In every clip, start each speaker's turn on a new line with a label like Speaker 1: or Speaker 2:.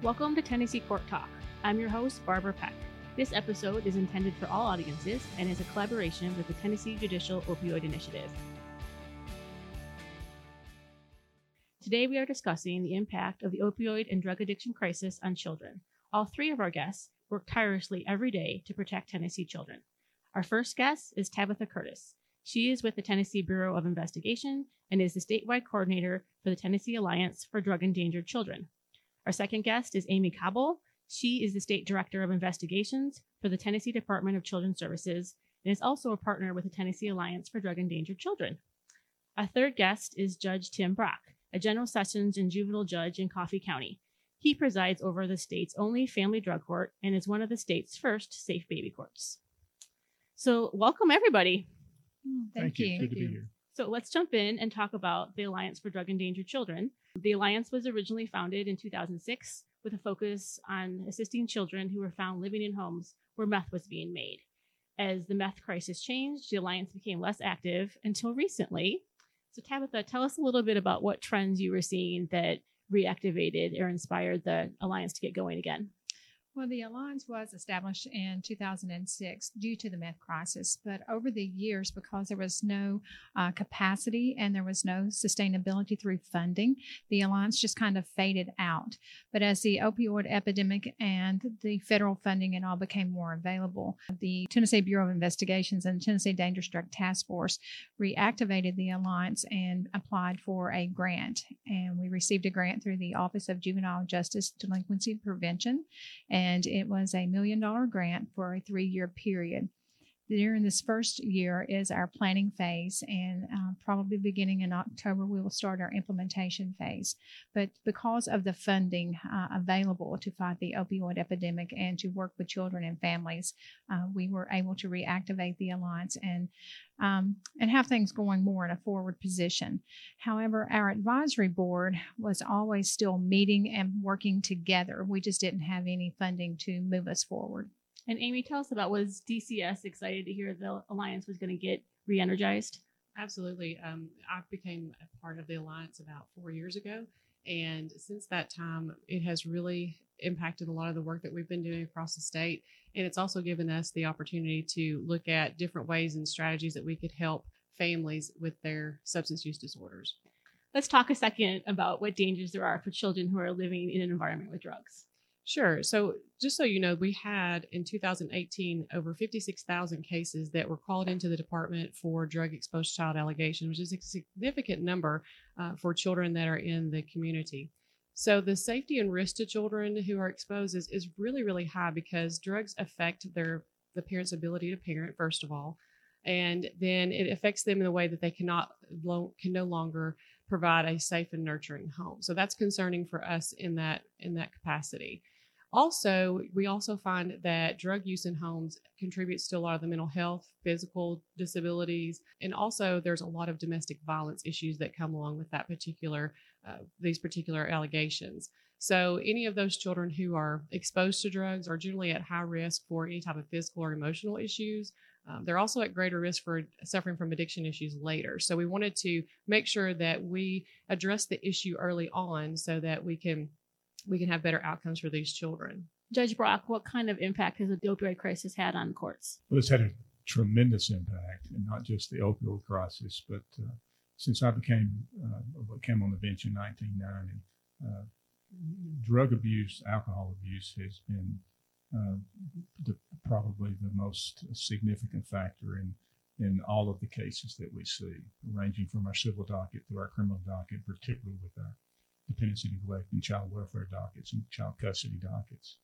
Speaker 1: Welcome to Tennessee Court Talk. I'm your host, Barbara Peck. This episode is intended for all audiences and is a collaboration with the Tennessee Judicial Opioid Initiative. Today we are discussing the impact of the opioid and drug addiction crisis on children. All three of our guests work tirelessly every day to protect Tennessee children. Our first guest is Tabitha Curtis. She is with the Tennessee Bureau of Investigation and is the statewide coordinator for the Tennessee Alliance for Drug Endangered Children. Our second guest is Amy Cabell. She is the State Director of Investigations for the Tennessee Department of Children's Services and is also a partner with the Tennessee Alliance for Drug Endangered Children. Our third guest is Judge Tim Brock, a General Sessions and Juvenile Judge in Coffee County. He presides over the state's only family drug court and is one of the state's first safe baby courts. So welcome, everybody.
Speaker 2: Thank you. Good to be here.
Speaker 1: So let's jump in and talk about the Alliance for Drug Endangered Children. The Alliance was originally founded in 2006 with a focus on assisting children who were found living in homes where meth was being made. As the meth crisis changed, the Alliance became less active until recently. So Tabitha, tell us a little bit about what trends you were seeing that reactivated or inspired the Alliance to get going again.
Speaker 2: Well, the Alliance was established in 2006 due to the meth crisis, but over the years, because there was no capacity and there was no sustainability through funding, the Alliance just kind of faded out. But as the opioid epidemic and the federal funding and all became more available, the Tennessee Bureau of Investigations and Tennessee Dangerous Drug Task Force reactivated the Alliance and applied for a grant. And we received a grant through the Office of Juvenile Justice Delinquency Prevention. And it was a $1 million grant for a 3-year period. During this first year is our planning phase, and probably beginning in October, we will start our implementation phase. But because of the funding available to fight the opioid epidemic and to work with children and families, we were able to reactivate the Alliance and have things going more in a forward position. However, our advisory board was always still meeting and working together. We just didn't have any funding to move us forward.
Speaker 1: And Amy, tell us about, was DCS excited to hear the Alliance was going to get re-energized?
Speaker 3: Absolutely. I became a part of the Alliance about 4 years ago. And since that time, it has really impacted a lot of the work that we've been doing across the state. And it's also given us the opportunity to look at different ways and strategies that we could help families with their substance use disorders.
Speaker 1: Let's talk a second about what dangers there are for children who are living in an environment with drugs.
Speaker 3: Sure. So just so you know, we had in 2018 over 56,000 cases that were called into the department for drug exposed child allegation, which is a significant number for children that are in the community. So the safety and risk to children who are exposed is really, really high because drugs affect the parent's ability to parent, first of all, and then it affects them in a way that they can no longer provide a safe and nurturing home. So that's concerning for us in that capacity. Also, we also find that drug use in homes contributes to a lot of the mental health, physical disabilities, and also there's a lot of domestic violence issues that come along with these particular allegations. So any of those children who are exposed to drugs are generally at high risk for any type of physical or emotional issues. They're also at greater risk for suffering from addiction issues later. So we wanted to make sure that we address the issue early on so that we can have better outcomes for these children.
Speaker 1: Judge Brock, what kind of impact has the opioid crisis had on courts?
Speaker 4: Well, it's had a tremendous impact, and not just the opioid crisis, but since I came on the bench in 1990, drug abuse, alcohol abuse has been probably the most significant factor in all of the cases that we see, ranging from our civil docket to our criminal docket, particularly with our dependency, neglect, and child welfare dockets and child custody dockets.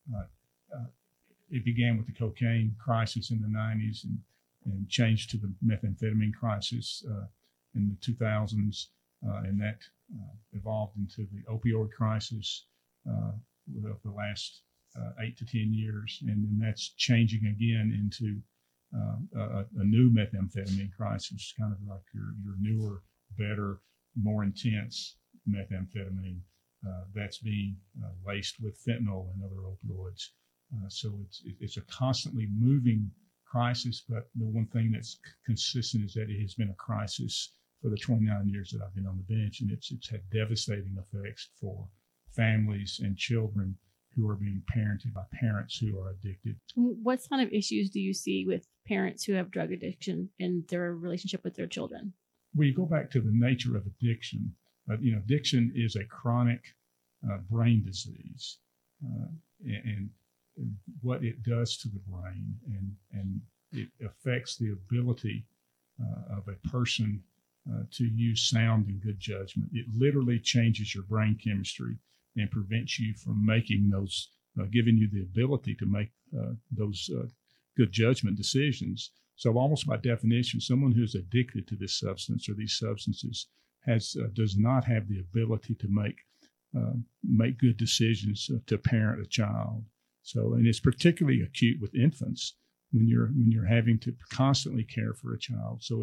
Speaker 4: It began with the cocaine crisis in the 90s and changed to the methamphetamine crisis in the 2000s, and that evolved into the opioid crisis with the last 8 to 10 years, and then that's changing again into a new methamphetamine crisis, kind of like your newer, better, more intense methamphetamine that's being laced with fentanyl and other opioids. So it's a constantly moving crisis, but the one thing that's consistent is that it has been a crisis for the 29 years that I've been on the bench, and it's had devastating effects for families and children who are being parented by parents who are addicted.
Speaker 1: What kind of issues do you see with parents who have drug addiction in their relationship with their children?
Speaker 4: Well, you go back to the nature of addiction. Addiction is a chronic brain disease, and what it does to the brain, and it affects the ability of a person to use sound and good judgment. It literally changes your brain chemistry and prevents you from making those, giving you the ability to make those good judgment decisions. So almost by definition, someone who's addicted to this substance or these substances does not have the ability to make good decisions to parent a child. So, and it's particularly acute with infants when you're having to constantly care for a child. So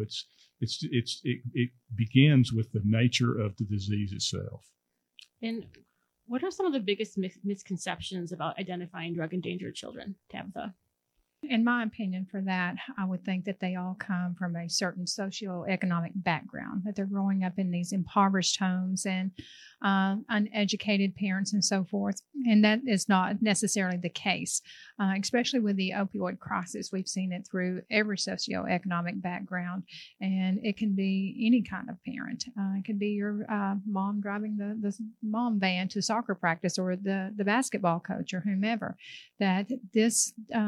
Speaker 4: it begins with the nature of the disease itself.
Speaker 1: And what are some of the biggest misconceptions about identifying drug endangered children, Tabitha?
Speaker 2: In my opinion, for that, I would think that they all come from a certain socioeconomic background, that they're growing up in these impoverished homes and uneducated parents and so forth. And that is not necessarily the case, especially with the opioid crisis. We've seen it through every socioeconomic background, and it can be any kind of parent. It could be your mom driving the mom van to soccer practice, or the basketball coach, or whomever, that this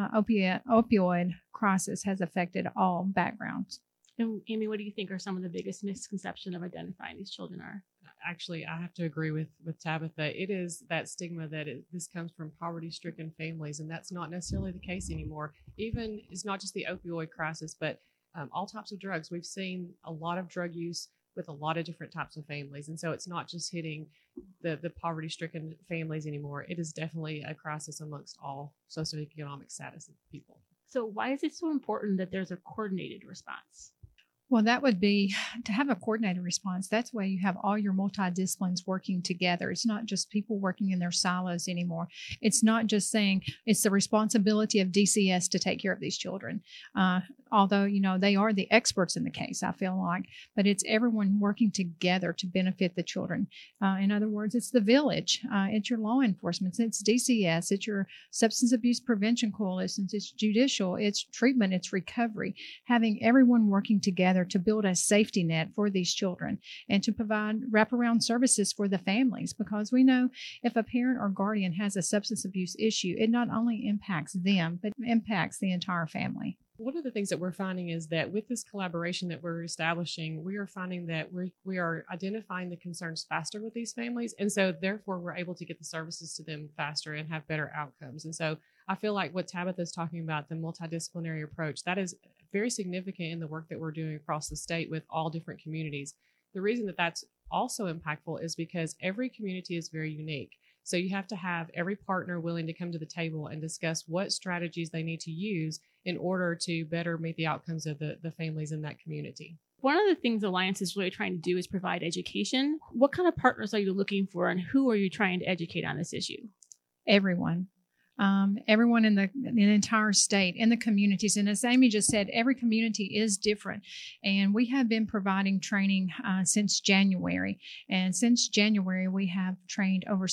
Speaker 2: opioid crisis has affected all backgrounds.
Speaker 1: And Amy, what do you think are some of the biggest misconceptions of identifying these children are?
Speaker 3: Actually, I have to agree with Tabitha. It is that stigma that this comes from poverty-stricken families, and that's not necessarily the case anymore. Even it's not just the opioid crisis, but all types of drugs. We've seen a lot of drug use with a lot of different types of families, and so it's not just hitting the poverty-stricken families anymore. It is definitely a crisis amongst all socioeconomic status of people.
Speaker 1: So why is it so important that there's a coordinated response?
Speaker 2: Well, that would be to have a coordinated response. That's why you have all your multidisciplines working together. It's not just people working in their silos anymore. It's not just saying it's the responsibility of DCS to take care of these children. Although, they are the experts in the case, I feel like, but it's everyone working together to benefit the children. In other words, it's the village, it's your law enforcement, it's DCS, it's your substance abuse prevention coalitions, it's judicial, it's treatment, it's recovery. Having everyone working together to build a safety net for these children and to provide wraparound services for the families, because we know if a parent or guardian has a substance abuse issue, it not only impacts them, but impacts the entire family.
Speaker 3: One of the things that we're finding is that with this collaboration that we're establishing, we are finding that we are identifying the concerns faster with these families. And so therefore, we're able to get the services to them faster and have better outcomes. And so I feel like what Tabitha is talking about, the multidisciplinary approach, that is very significant in the work that we're doing across the state with all different communities. The reason that that's also impactful is because every community is very unique. So you have to have every partner willing to come to the table and discuss what strategies they need to use in order to better meet the outcomes of the families in that community.
Speaker 1: One of the things Alliance is really trying to do is provide education. What kind of partners are you looking for, and who are you trying to educate on this issue?
Speaker 2: Everyone. Everyone in the entire state, in the communities. And as Amy just said, every community is different. And we have been providing training since January. And since January, we have trained over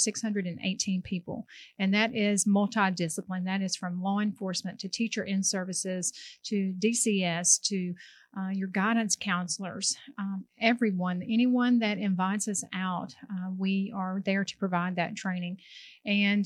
Speaker 2: 618 people. And that is multidiscipline. That is from law enforcement to teacher in services to DCS to your guidance counselors, anyone that invites us out, we are there to provide that training. And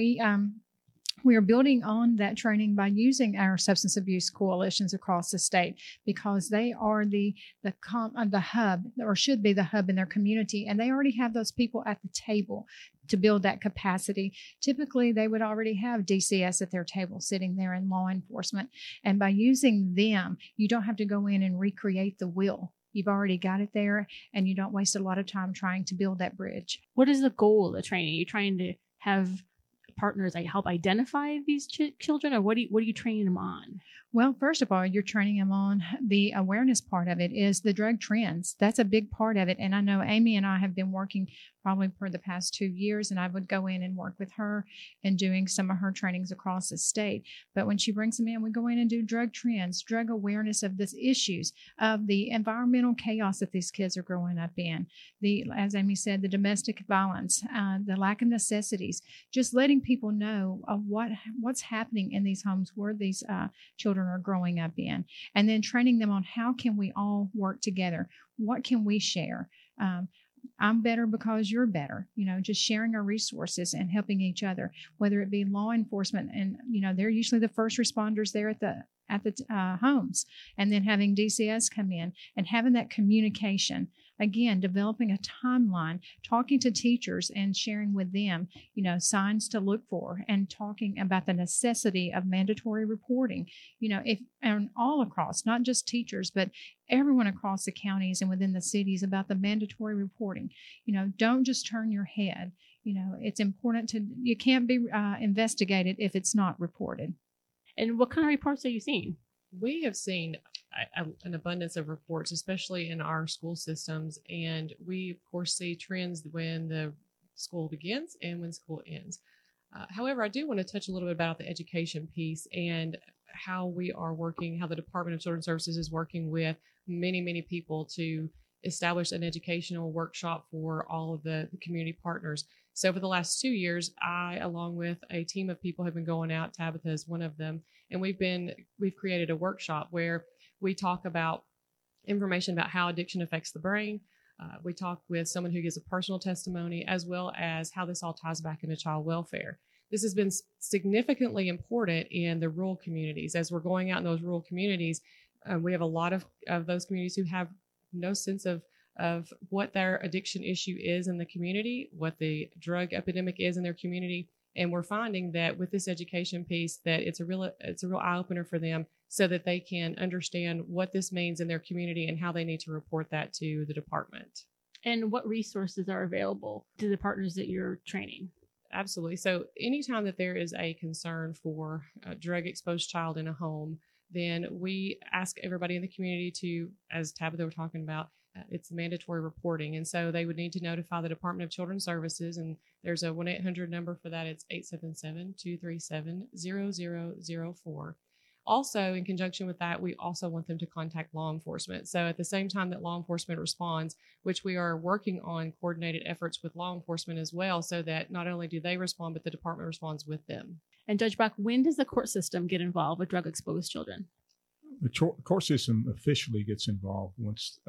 Speaker 2: we are building on that training by using our substance abuse coalitions across the state, because they are the hub, or should be the hub in their community, and they already have those people at the table to build that capacity. Typically, they would already have DCS at their table sitting there in law enforcement, and by using them, you don't have to go in and recreate the wheel. You've already got it there, and you don't waste a lot of time trying to build that bridge.
Speaker 1: What is the goal of the training? Are you trying to have partners help identify these children, or what are you training them on?
Speaker 2: Well, first of all, you're training them on the awareness part of it is the drug trends. That's a big part of it. And I know Amy and I have been working probably for the past 2 years, and I would go in and work with her and doing some of her trainings across the state. But when she brings them in, we go in and do drug trends, drug awareness of these issues, of the environmental chaos that these kids are growing up in, as Amy said, the domestic violence, the lack of necessities, just letting people know of what's happening in these homes where these children are growing up in, and then training them on how can we all work together, what can we share. I'm better because you're better, just sharing our resources and helping each other, whether it be law enforcement. And, they're usually the first responders there at the homes, and then having DCS come in and having that communication, again, developing a timeline, talking to teachers and sharing with them, signs to look for, and talking about the necessity of mandatory reporting, and all across, not just teachers, but everyone across the counties and within the cities about the mandatory reporting. Don't just turn your head. It's important you can't be investigated if it's not reported.
Speaker 1: And what kind of reports are you seeing?
Speaker 3: We have seen an abundance of reports, especially in our school systems. And we, of course, see trends when the school begins and when school ends. However, I do want to touch a little bit about the education piece and how we are working, how the Department of Children's Services is working with many, many people to establish an educational workshop for all of the community partners. So for the last 2 years, I, along with a team of people, have been going out. Tabitha is one of them. And we've created a workshop where we talk about information about how addiction affects the brain. We talk with someone who gives a personal testimony, as well as how this all ties back into child welfare. This has been significantly important in the rural communities. As we're going out in those rural communities, we have a lot of those communities who have no sense of what their addiction issue is in the community, what the drug epidemic is in their community. And we're finding that with this education piece, that it's a real eye opener for them, so that they can understand what this means in their community and how they need to report that to the department.
Speaker 1: And what resources are available to the partners that you're training?
Speaker 3: Absolutely. So anytime that there is a concern for a drug exposed child in a home, then we ask everybody in the community to, as Tabitha were talking about, it's mandatory reporting. And so they would need to notify the Department of Children's Services, and there's a 1-800 number for that. It's 877-237-0004. Also, in conjunction with that, we also want them to contact law enforcement. So at the same time that law enforcement responds, which we are working on coordinated efforts with law enforcement as well, so that not only do they respond, but the department responds with them.
Speaker 1: And Judge Brock, when does the court system get involved with drug-exposed children?
Speaker 4: The court system officially gets involved once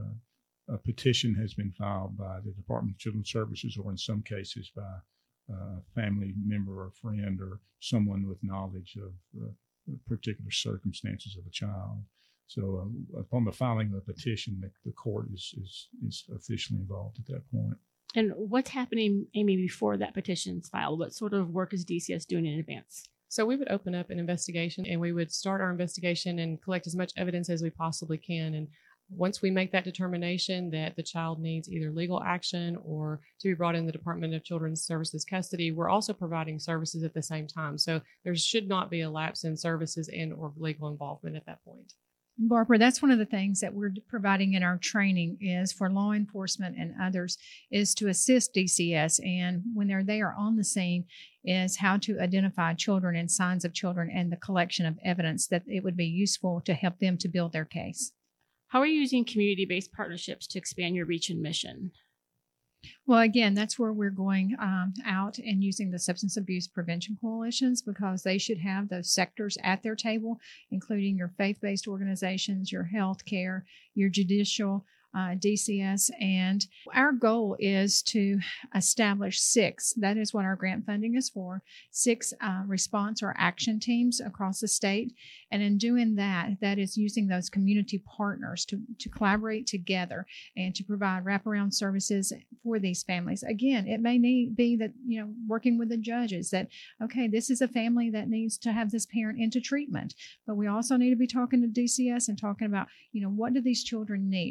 Speaker 4: a petition has been filed by the Department of Children's Services, or in some cases by a family member or friend or someone with knowledge of particular circumstances of a child. So upon the filing of the petition, the court is officially involved at that point.
Speaker 1: And what's happening, Amy, before that petition's filed? What sort of work is DCS doing in advance?
Speaker 3: So we would open up an investigation, and we would start our investigation and collect as much evidence as we possibly can. And once we make that determination that the child needs either legal action or to be brought in the Department of Children's Services custody, we're also providing services at the same time. So there should not be a lapse in services and or legal involvement at that point.
Speaker 2: Barbara, that's one of the things that we're providing in our training is for law enforcement and others is to assist DCS. And when they're there on the scene is how to identify children and signs of children and the collection of evidence that it would be useful to help them to build their case.
Speaker 1: How are you using community-based partnerships to expand your reach and mission?
Speaker 2: Well, again, that's where we're going out and using the substance abuse prevention coalitions, because they should have those sectors at their table, including your faith-based organizations, your healthcare, your judicial, DCS. And our goal is to establish 6, that is what our grant funding is for, 6 response or action teams across the state. And in doing that, that is using those community partners to collaborate together and to provide wraparound services for these families. Again, it may be that, working with the judges that, okay, this is a family that needs to have this parent into treatment, but we also need to be talking to DCS and talking about, what do these children need? What is the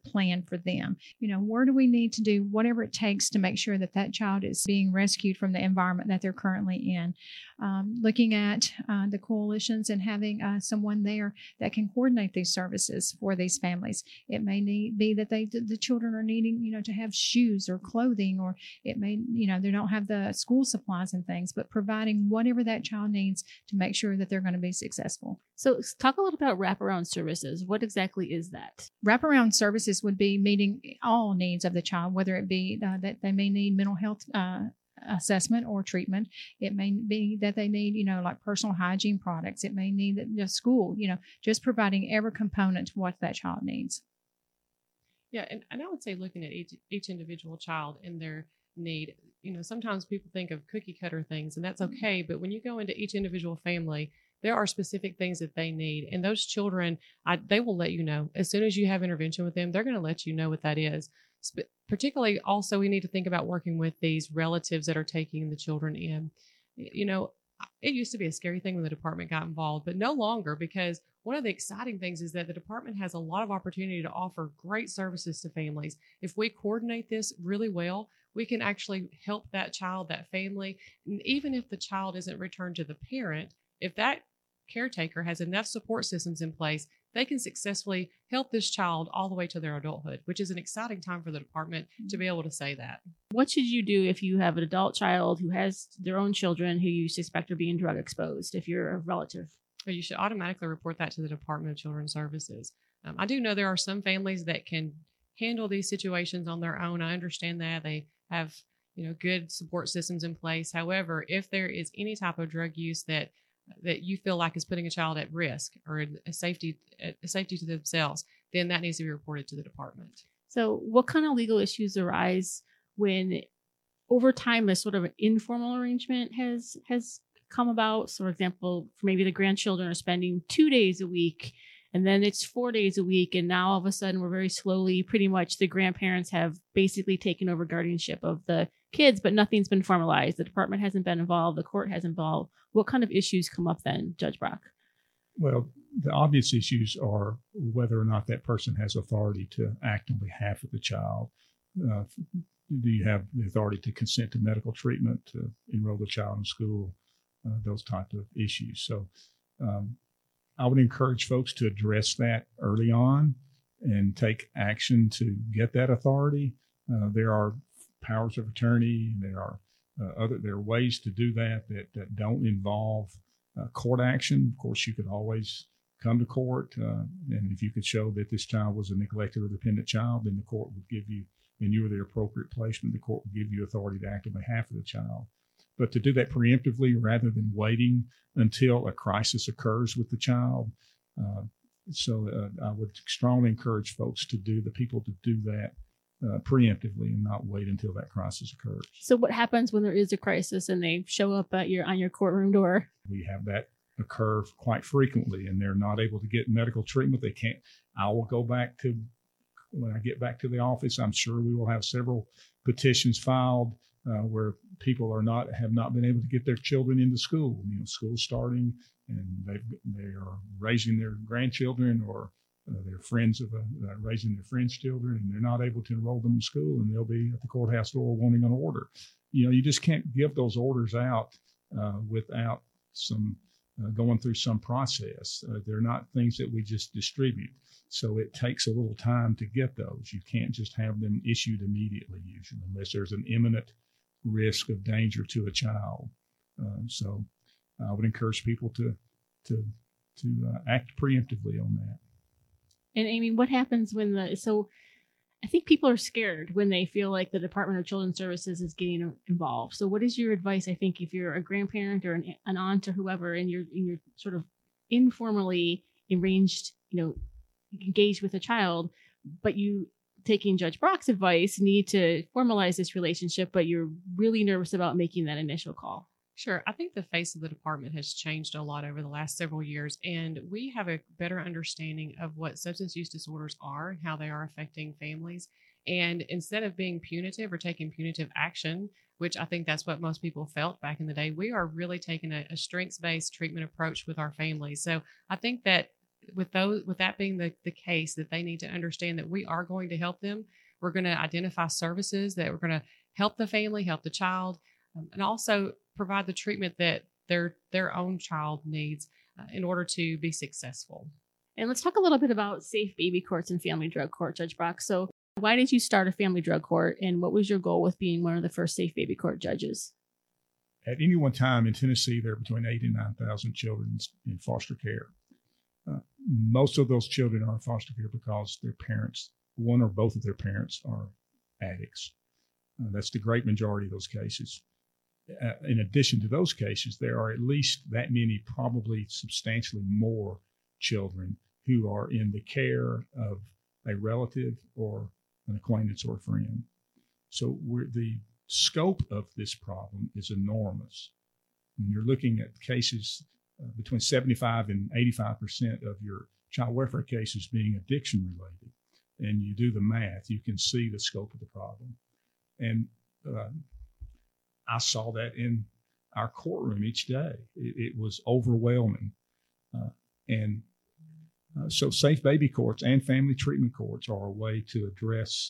Speaker 2: plan for them. Where do we need to do whatever it takes to make sure that that child is being rescued from the environment that they're currently in. Looking at the coalitions and having someone there that can coordinate these services for these families. It may be that the children are needing, to have shoes or clothing, or it may, they don't have the school supplies and things, but providing whatever that child needs to make sure that they're going to be successful.
Speaker 1: So talk a little about wraparound services. What exactly is that?
Speaker 2: Wraparound services would be meeting all needs of the child, whether it be that they may need mental health assessment or treatment. It may be that they need, like personal hygiene products. It may need school, just providing every component to what that child needs.
Speaker 3: Yeah, and I would say looking at each individual child and their need, sometimes people think of cookie cutter things, and that's okay. But when you go into each individual family, there are specific things that they need. And those children, they will let you know. As soon as you have intervention with them, they're going to let you know what that is. Particularly, also, we need to think about working with these relatives that are taking the children in. It used to be a scary thing when the department got involved, but no longer, because one of the exciting things is that the department has a lot of opportunity to offer great services to families. If we coordinate this really well, we can actually help that child, that family. And even if the child isn't returned to the parent, if that caretaker has enough support systems in place, they can successfully help this child all the way to their adulthood, which is an exciting time for the department to be able to say that.
Speaker 1: What should you do if you have an adult child who has their own children who you suspect are being drug exposed, if you're a relative?
Speaker 3: You should automatically report that to the Department of Children's Services. I do know there are some families that can handle these situations on their own. I understand that. They have, good support systems in place. However, if there is any type of drug use that you feel like is putting a child at risk or a safety to themselves, then that needs to be reported to the department.
Speaker 1: So what kind of legal issues arise when over time a sort of an informal arrangement has come about? So for example, maybe the grandchildren are spending 2 days a week and then it's 4 days a week. And now all of a sudden we're very slowly, pretty much the grandparents have basically taken over guardianship of the kids, but nothing's been formalized. The department hasn't been involved. The court hasn't involved. What kind of issues come up then, Judge Brock?
Speaker 4: Well, the obvious issues are whether or not that person has authority to act on behalf of the child. Do you have the authority to consent to medical treatment, to enroll the child in school, those types of issues. So I would encourage folks to address that early on and take action to get that authority. There are powers of attorney. There are ways to do that don't involve court action. Of course, you could always come to court, and if you could show that this child was a neglected or dependent child, then the court would give you, and you were the appropriate placement, the court would give you authority to act on behalf of the child. But to do that preemptively rather than waiting until a crisis occurs with the child. I would strongly encourage folks to do that preemptively and not wait until that crisis occurs.
Speaker 1: So what happens when there is a crisis and they show up on your courtroom door?
Speaker 4: We have that occur quite frequently, and they're not able to get medical treatment. They can't. I will go back to, when I get back to the office, I'm sure we will have several petitions filed where people have not been able to get their children into school. School's starting, and they are raising their grandchildren, or they're friends of raising their friends' children, and they're not able to enroll them in school, and they'll be at the courthouse door wanting an order. You just can't give those orders out without some going through some process. They're not things that we just distribute. So it takes a little time to get those. You can't just have them issued immediately, usually, unless there's an imminent risk of danger to a child. So I would encourage people to act preemptively on that.
Speaker 1: And Amy, what happens so I think people are scared when they feel like the Department of Children's Services is getting involved. So what is your advice, I think, if you're a grandparent or an aunt or whoever, and you're sort of informally arranged, engaged with a child, but you, taking Judge Brock's advice, need to formalize this relationship, but you're really nervous about making that initial call?
Speaker 3: Sure. I think the face of the department has changed a lot over the last several years, and we have a better understanding of what substance use disorders are and how they are affecting families. And instead of being punitive or taking punitive action, which I think that's what most people felt back in the day, we are really taking a strengths-based treatment approach with our families. So I think that with that being the case, that they need to understand that we are going to help them. We're going to identify services that we're going to help the family, help the child, and also provide the treatment that their own child needs in order to be successful.
Speaker 1: And let's talk a little bit about safe baby courts and family drug court, Judge Brock. So why did you start a family drug court, and what was your goal with being one of the first safe baby court judges?
Speaker 4: At any one time in Tennessee, there are between 8,000 and 9,000 children in foster care. Most of those children are in foster care because their parents, one or both of their parents, are addicts. That's the great majority of those cases. In addition to those cases, there are at least that many, probably substantially more children who are in the care of a relative or an acquaintance or a friend. So the scope of this problem is enormous. When you're looking at cases between 75 and 85% of your child welfare cases being addiction related, and you do the math, you can see the scope of the problem. And I saw that in our courtroom each day. It was overwhelming. So safe baby courts and family treatment courts are a way to address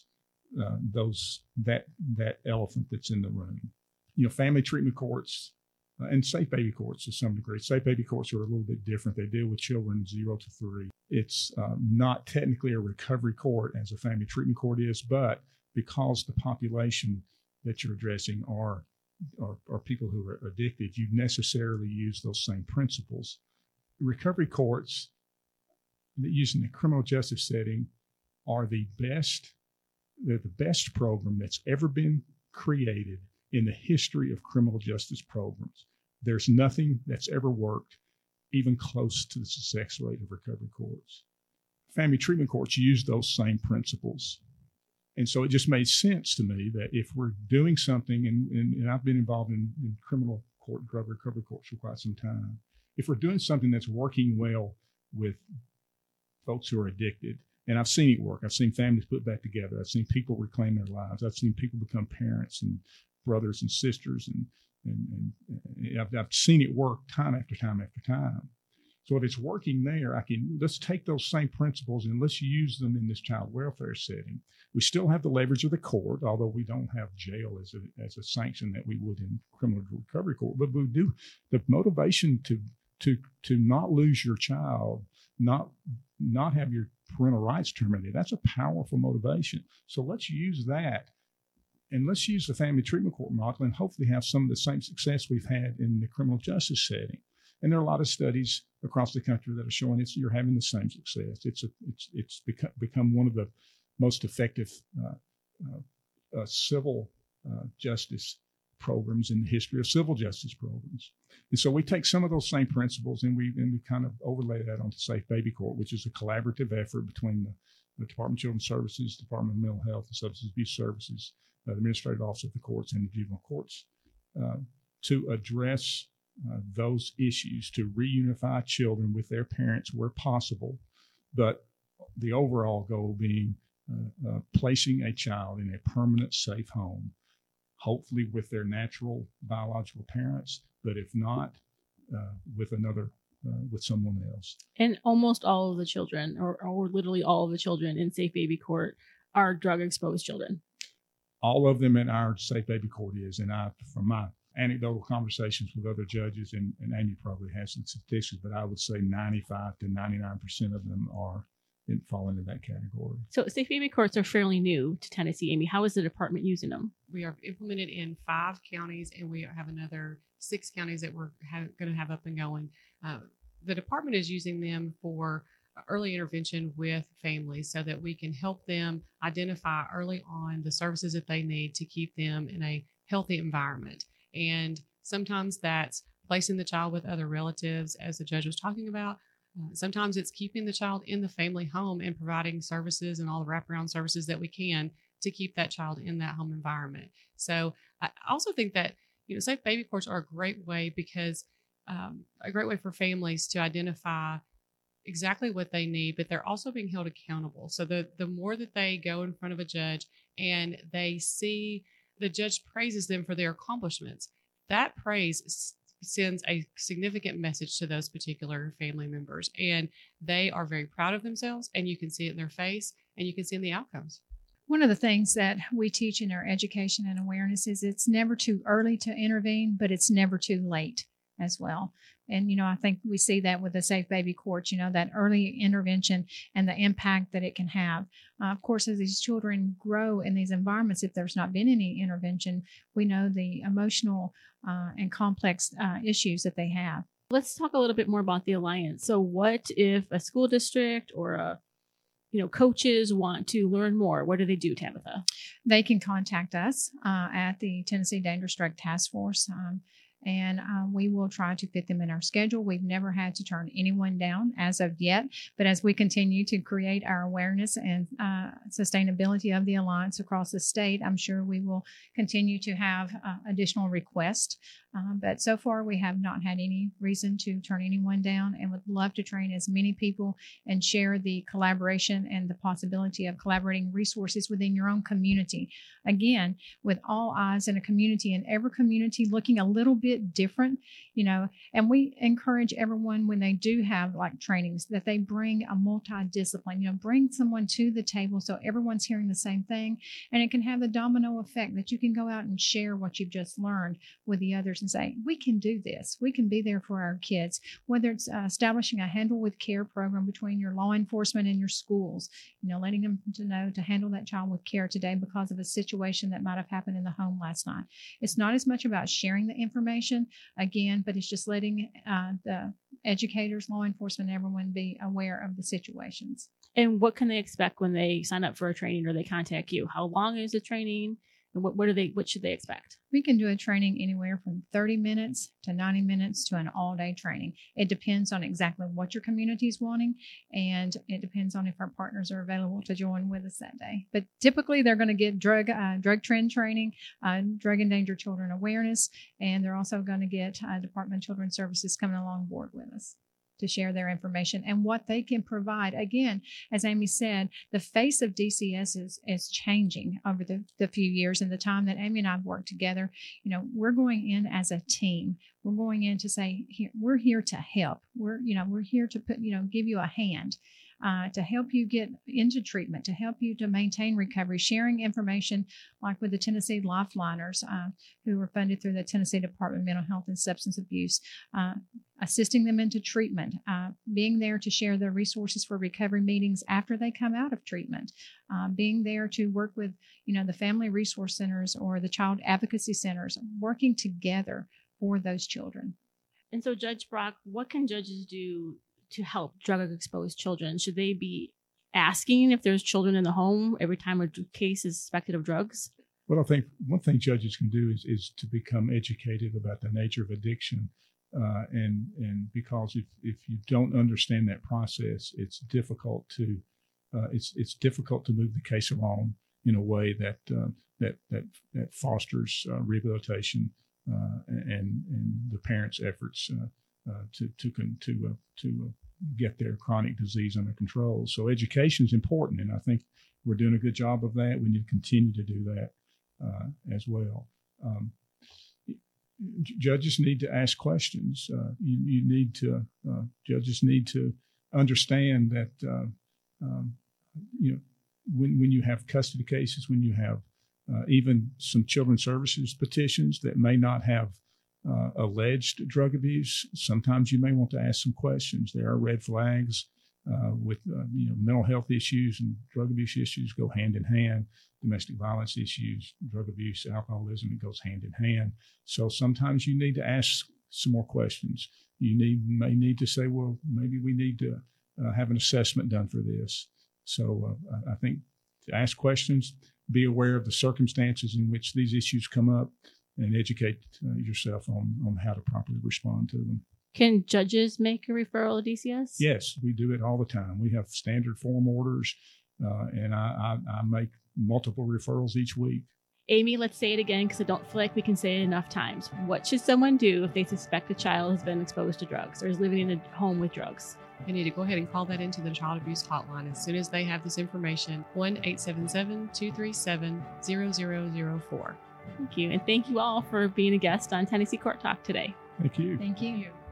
Speaker 4: that elephant that's in the room. Family treatment courts and safe baby courts to some degree. Safe baby courts are a little bit different. They deal with children 0 to 3. It's not technically a recovery court as a family treatment court is, but because the population that you're addressing are people who are addicted, you necessarily use those same principles. Recovery courts that used in the criminal justice setting are they're the best program that's ever been created in the history of criminal justice programs. There's nothing that's ever worked even close to the success rate of recovery courts. Family treatment courts use those same principles. And so it just made sense to me that if we're doing something, and I've been involved in criminal court, drug recovery courts for quite some time, if we're doing something that's working well with folks who are addicted, and I've seen it work. I've seen families put back together. I've seen people reclaim their lives. I've seen people become parents and brothers and sisters, and I've seen it work time after time after time. So if it's working there, let's take those same principles and let's use them in this child welfare setting. We still have the leverage of the court, although we don't have jail as a sanction that we would in criminal recovery court. But we do the motivation to not lose your child, not have your parental rights terminated. That's a powerful motivation. So let's use that, and let's use the family treatment court model, and hopefully have some of the same success we've had in the criminal justice setting. And there are a lot of studies across the country that are showing you're having the same success. It's become one of the most effective civil justice programs in the history of civil justice programs. And so we take some of those same principles and we kind of overlay that onto Safe Baby Court, which is a collaborative effort between the Department of Children's Services, Department of Mental Health and Substance Abuse Services, the Administrative Office of the Courts, and the juvenile courts to address those issues, to reunify children with their parents where possible, but the overall goal being placing a child in a permanent safe home, hopefully with their natural biological parents, but if not, with someone else.
Speaker 1: And almost all of the children, or literally all of the children in Safe Baby Court, are drug exposed children. All
Speaker 4: of them in our Safe Baby Court is, and from my anecdotal conversations with other judges, and Amy probably has some statistics, but I would say 95 to 99% of them fall into that category.
Speaker 1: So Safe Baby Courts are fairly new to Tennessee. Amy, how is the department using them?
Speaker 3: We are implemented in 5 counties, and we have another 6 counties that we're going to have up and going. The department is using them for early intervention with families so that we can help them identify early on the services that they need to keep them in a healthy environment. And sometimes that's placing the child with other relatives, as the judge was talking about. Sometimes it's keeping the child in the family home and providing services and all the wraparound services that we can to keep that child in that home environment. So I also think that, Safe Baby Courts are a great way because a great way for families to identify exactly what they need, but they're also being held accountable. So the more that they go in front of a judge and they see the judge praises them for their accomplishments, that praise sends a significant message to those particular family members. And they are very proud of themselves, and you can see it in their face, and you can see in the outcomes.
Speaker 2: One of the things that we teach in our education and awareness is it's never too early to intervene, but it's never too late as well. And, I think we see that with the Safe Baby Courts, that early intervention and the impact that it can have. Of course, as these children grow in these environments, if there's not been any intervention, we know the emotional and complex issues that they have.
Speaker 1: Let's talk a little bit more about the Alliance. So what if a school district or coaches want to learn more? What do they do, Tabitha?
Speaker 2: They can contact us at the Tennessee Dangerous Drug Task Force, and we will try to fit them in our schedule. We've never had to turn anyone down as of yet, but as we continue to create our awareness and sustainability of the Alliance across the state, I'm sure we will continue to have additional requests. But so far, we have not had any reason to turn anyone down, and would love to train as many people and share the collaboration and the possibility of collaborating resources within your own community. Again, with all eyes in a community, and every community looking a little bit different, and we encourage everyone when they do have like trainings that they bring a multidiscipline, bring someone to the table so everyone's hearing the same thing, and it can have the domino effect that you can go out and share what you've just learned with the others and say, we can do this. We can be there for our kids, whether it's establishing a Handle with Care program between your law enforcement and your schools, letting them to know to handle that child with care today because of a situation that might have happened in the home last night. It's not as much about sharing the information, again, but it's just letting the educators, law enforcement, everyone be aware of the situations.
Speaker 1: And what can they expect when they sign up for a training or they contact you? How long is the training? And what should they expect?
Speaker 2: We can do a training anywhere from 30 minutes to 90 minutes to an all-day training. It depends on exactly what your community is wanting, and it depends on if our partners are available to join with us that day. But typically, they're going to get drug trend training, drug endangered children awareness, and they're also going to get Department of Children's Services coming along board with us to share their information and what they can provide. Again, as Amy said, the face of DCS is changing over the few years. And the time that Amy and I have worked together, we're going in as a team. We're going in to say, we're here to help. We're here to give you a hand. To help you get into treatment, to help you to maintain recovery, sharing information like with the Tennessee Lifeliners, who were funded through the Tennessee Department of Mental Health and Substance Abuse, assisting them into treatment, being there to share their resources for recovery meetings after they come out of treatment, being there to work with, the family resource centers or the child advocacy centers, working together for those children.
Speaker 1: And so, Judge Brock, what can judges do to help drug-exposed children? Should they be asking if there's children in the home every time a case is suspected of drugs?
Speaker 4: Well, I think one thing judges can do is to become educated about the nature of addiction. And because if you don't understand that process, it's difficult to move the case along in a way that fosters rehabilitation and the parents' efforts to get their chronic disease under control. So education is important, and I think we're doing a good job of that. We need to continue to do that as well. Judges need to ask questions. Judges need to understand that when you have custody cases, when you have even some children's services petitions that may not have alleged drug abuse, sometimes you may want to ask some questions. There are red flags with mental health issues and drug abuse issues go hand in hand. Domestic violence issues, drug abuse, alcoholism, it goes hand in hand. So sometimes you need to ask some more questions. You may need to say, well, maybe we need to have an assessment done for this. So I think to ask questions, be aware of the circumstances in which these issues come up, and educate yourself on how to properly respond to them.
Speaker 1: Can judges make a referral to DCS?
Speaker 4: Yes, we do it all the time. We have standard form orders, and I make multiple referrals each week.
Speaker 1: Amy, let's say it again because I don't feel like we can say it enough times. What should someone do if they suspect a child has been exposed to drugs or is living in a home with drugs?
Speaker 3: They need to go ahead and call that into the child abuse hotline as soon as they have this information, 1-877-237-0004.
Speaker 1: Thank you. And thank you all for being a guest on Tennessee Court Talk today.
Speaker 4: Thank you.
Speaker 2: Thank you.
Speaker 1: Thank you.